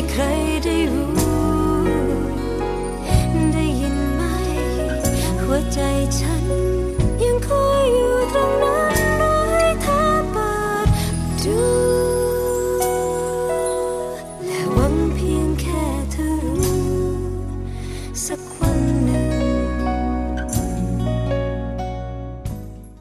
ใครได้รู้ได้ยินไหมหัวใจฉัน